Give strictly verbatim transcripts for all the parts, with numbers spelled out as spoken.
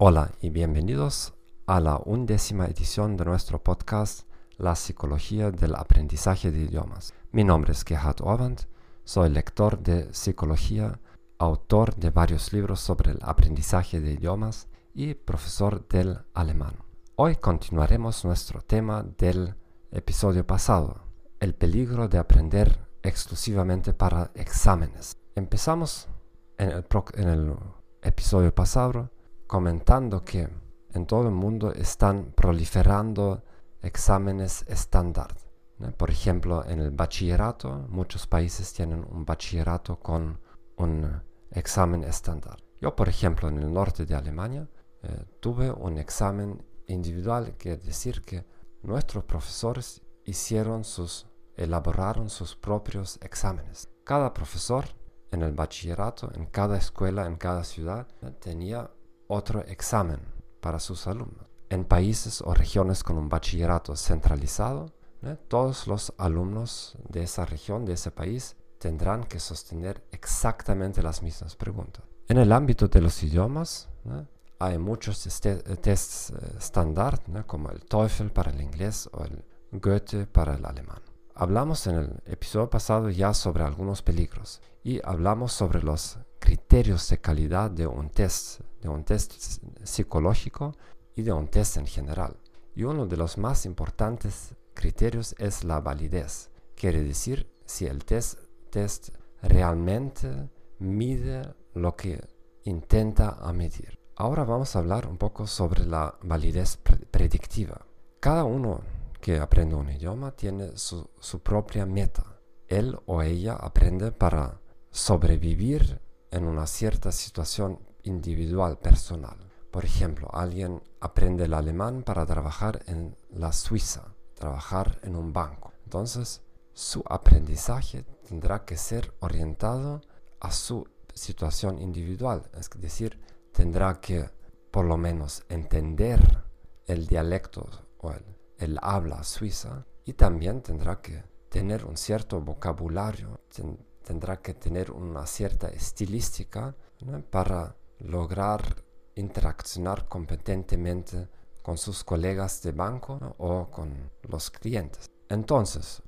Hola y bienvenidos a la undécima edición de nuestro podcast La Psicología del Aprendizaje de Idiomas. Mi nombre es Gerhard Orwand, soy lector de psicología, autor de varios libros sobre el aprendizaje de idiomas y profesor del alemán. Hoy continuaremos nuestro tema del episodio pasado, el peligro de aprender exclusivamente para exámenes. Empezamos en el, pro- en el episodio pasado comentando que en todo el mundo están proliferando exámenes estándar, ¿no? Por ejemplo, en el bachillerato, muchos países tienen un bachillerato con un examen estándar. Yo, por ejemplo, en el norte de Alemania, eh, tuve un examen individual, quiere decir que nuestros profesores hicieron sus, elaboraron sus propios exámenes. Cada profesor en el bachillerato, en cada escuela, en cada ciudad, ¿no? tenía otro examen para sus alumnos. En países o regiones con un bachillerato centralizado, ¿no? todos los alumnos de esa región, de ese país, tendrán que sostener exactamente las mismas preguntas. En el ámbito de los idiomas, ¿no? hay muchos este, tests eh, estándar, ¿no? como el TOEFL para el inglés o el Goethe para el alemán. Hablamos en el episodio pasado ya sobre algunos peligros y hablamos sobre los criterios de calidad de un test, de un test psicológico y de un test en general. Y uno de los más importantes criterios es la validez. Quiere decir si el test, test realmente mide lo que intenta medir. Ahora vamos a hablar un poco sobre la validez pre- predictiva. Cada uno que aprende un idioma tiene su, su propia meta. Él o ella aprende para sobrevivir en una cierta situación individual, personal. Por ejemplo, alguien aprende el alemán para trabajar en la Suiza, trabajar en un banco. Entonces, su aprendizaje tendrá que ser orientado a su situación individual. Es decir, tendrá que por lo menos entender el dialecto o el, el habla suiza y también tendrá que tener un cierto vocabulario, ten, tendrá que tener una cierta estilística, ¿no? para lograr interaccionar competentemente con sus colegas de banco, ¿no? o con los clientes. Entonces,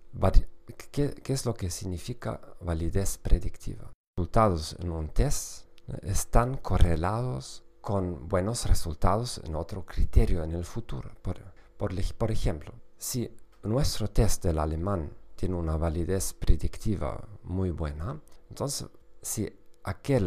¿qué, ¿qué es lo que significa validez predictiva? Resultados en un test, ¿no? están correlados con buenos resultados en otro criterio en el futuro. Por, por, por ejemplo, si nuestro test del alemán tiene una validez predictiva muy buena, entonces si aquel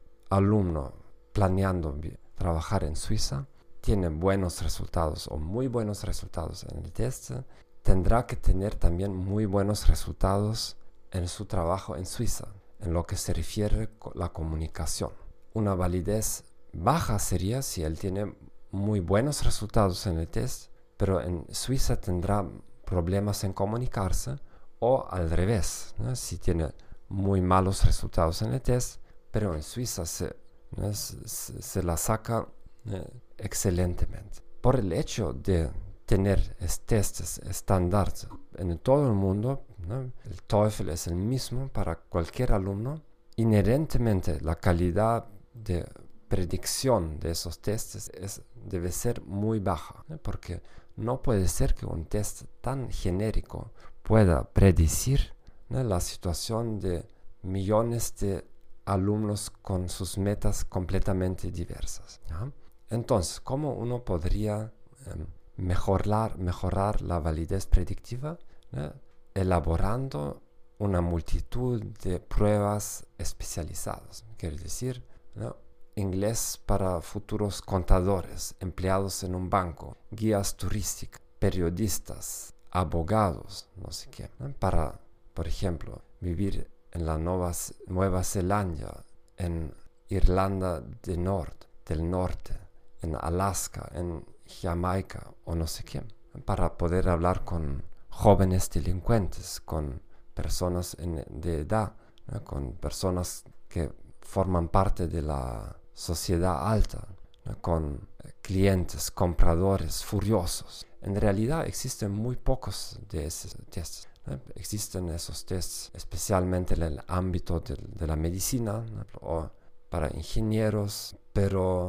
alumno planeando trabajar en Suiza tiene buenos resultados o muy buenos resultados en el test, tendrá que tener también muy buenos resultados en su trabajo en Suiza, en lo que se refiere a la comunicación. Una validez baja sería si él tiene muy buenos resultados en el test, pero en Suiza tendrá problemas en comunicarse, o al revés, ¿no? si tiene muy malos resultados en el test, pero en Suiza se, ¿no? se, se la saca ¿no? excelentemente. Por el hecho de tener testes estándar en todo el mundo, ¿no? el TOEFL es el mismo para cualquier alumno, inherentemente la calidad de predicción de esos testes es, debe ser muy baja, ¿no? porque no puede ser que un test tan genérico pueda predecir ¿no? la situación de millones de alumnos con sus metas completamente diversas. ¿no? Entonces, ¿cómo uno podría eh, mejorar, mejorar la validez predictiva? ¿no? Elaborando una multitud de pruebas especializadas. Quiere decir, ¿no? inglés para futuros contadores, empleados en un banco, guías turísticas, periodistas, abogados, no sé qué, ¿no? para, por ejemplo, vivir en la Nueva, Nueva Zelanda, en Irlanda del Norte, del Norte, en Alaska, en Jamaica o no sé qué, para poder hablar con jóvenes delincuentes, con personas en, de edad, ¿no? con personas que forman parte de la sociedad alta, ¿no? con clientes, compradores furiosos. En realidad existen muy pocos de esos tests. ¿no? Existen esos tests especialmente en el ámbito de, de la medicina, ¿no? o para ingenieros, pero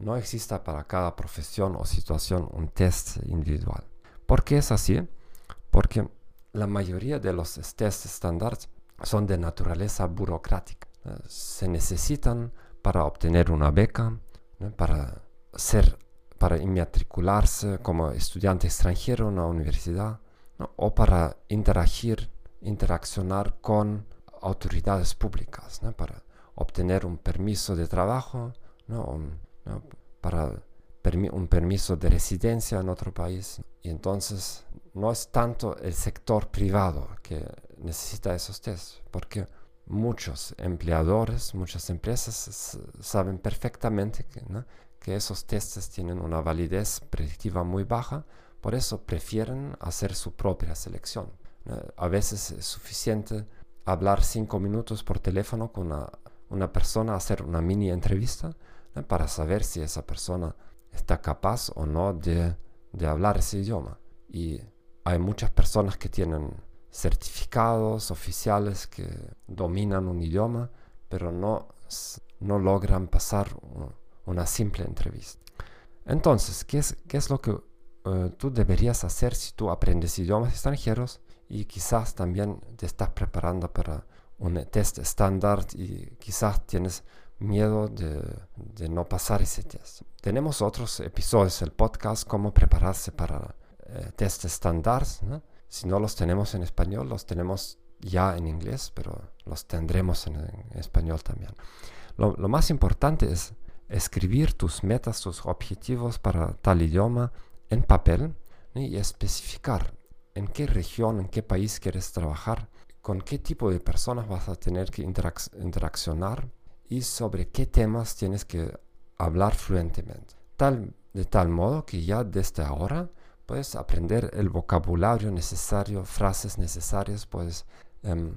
no exista para cada profesión o situación un test individual. ¿Por qué es así? Porque la mayoría de los tests estándar son de naturaleza burocrática. ¿no? Se necesitan para obtener una beca, ¿no? para ser, para inmatricularse como estudiante extranjero en una universidad, ¿no? o para interagir, interaccionar con autoridades públicas, ¿no? para obtener un permiso de trabajo, ¿no? Un, ¿no? para permi un permiso de residencia en otro país. Y entonces no es tanto el sector privado que necesita esos tests, porque muchos empleadores, muchas empresas saben perfectamente que, ¿no? que esos testes tienen una validez predictiva muy baja, por eso prefieren hacer su propia selección. ¿no? A veces es suficiente hablar cinco minutos por teléfono con una, una persona, hacer una mini entrevista, ¿no? para saber si esa persona está capaz o no de, de hablar ese idioma. Y hay muchas personas que tienen certificados oficiales que dominan un idioma, pero no, no logran pasar una simple entrevista. Entonces, ¿qué es, qué es lo que uh, tú deberías hacer si tú aprendes idiomas extranjeros y quizás también te estás preparando para un test estándar y quizás tienes miedo de, de no pasar ese test? Tenemos otros episodios del podcast, cómo prepararse para eh, test estándar, ¿no? Si no los tenemos en español, los tenemos ya en inglés, pero los tendremos en, en español también. Lo, lo más importante es escribir tus metas, tus objetivos para tal idioma en papel, ¿no? y especificar en qué región, en qué país quieres trabajar, con qué tipo de personas vas a tener que interac- interaccionar y sobre qué temas tienes que hablar fluentemente. Tal, de tal modo que ya desde ahora puedes aprender el vocabulario necesario, frases necesarias, puedes um,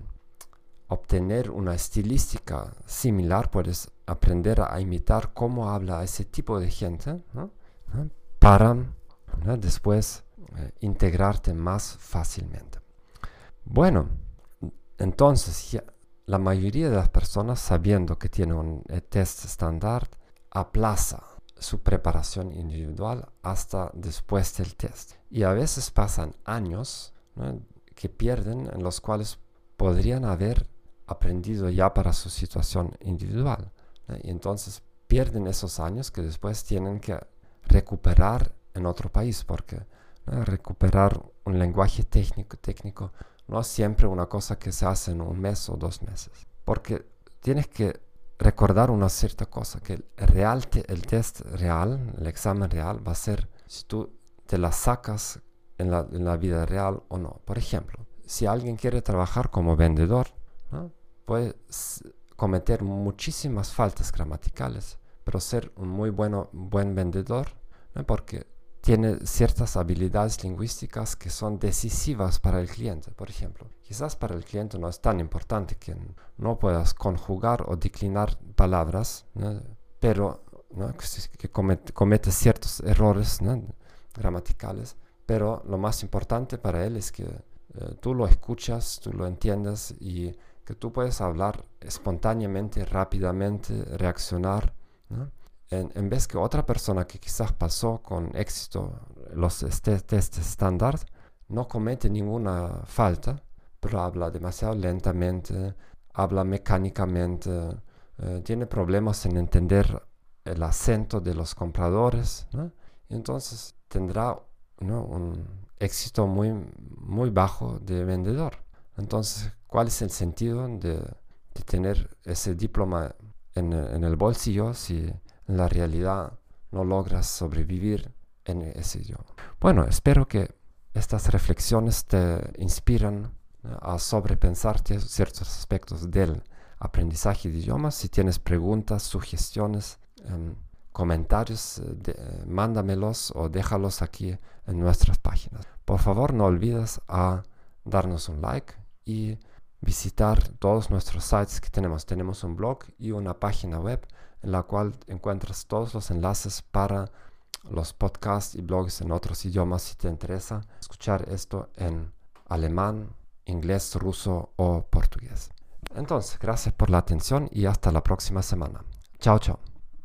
obtener una estilística similar, puedes aprender a imitar cómo habla ese tipo de gente, ¿no? ¿no? para ¿no? después eh, integrarte más fácilmente. Bueno, entonces ya la mayoría de las personas, sabiendo que tienen un eh, test estándar, aplaza su preparación individual hasta después del test. Y a veces pasan años, ¿no? que pierden, en los cuales podrían haber aprendido ya para su situación individual. ¿no? Y entonces pierden esos años que después tienen que recuperar en otro país, porque ¿no? recuperar un lenguaje técnico, técnico no es siempre una cosa que se hace en un mes o dos meses. Porque tienes que recordar una cierta cosa, que el, real te, el test real, el examen real, va a ser si tú te la sacas en la, en la vida real o no. Por ejemplo, si alguien quiere trabajar como vendedor, ¿no? puede cometer muchísimas faltas gramaticales, pero ser un muy bueno, buen vendedor, ¿no? porque tiene ciertas habilidades lingüísticas que son decisivas para el cliente. Por ejemplo, quizás para el cliente no es tan importante que no puedas conjugar o declinar palabras, ¿no? pero ¿no? que, que comete, comete ciertos errores, ¿no? gramaticales, pero lo más importante para él es que eh, tú lo escuchas, tú lo entiendes y que tú puedes hablar espontáneamente, rápidamente, reaccionar, ¿no? En, en vez que otra persona que quizás pasó con éxito los este, test estándar, no comete ninguna falta, pero habla demasiado lentamente, habla mecánicamente, eh, tiene problemas en entender el acento de los compradores, ¿no? Y entonces tendrá ¿no? un éxito muy, muy bajo de vendedor. Entonces, ¿cuál es el sentido de, de tener ese diploma en, en el bolsillo si en la realidad no logras sobrevivir en ese idioma? Bueno, espero que estas reflexiones te inspiran ¿no? a sobrepensar ciertos aspectos del aprendizaje de idiomas. Si tienes preguntas, sugestiones, um, comentarios, de, eh, mándamelos o déjalos aquí en nuestras páginas. Por favor, no olvides a darnos un like y visitar todos nuestros sites que tenemos. Tenemos un blog y una página web en la cual encuentras todos los enlaces para los podcasts y blogs en otros idiomas si te interesa escuchar esto en alemán, inglés, ruso o portugués. Entonces, gracias por la atención y hasta la próxima semana. Chao, chao.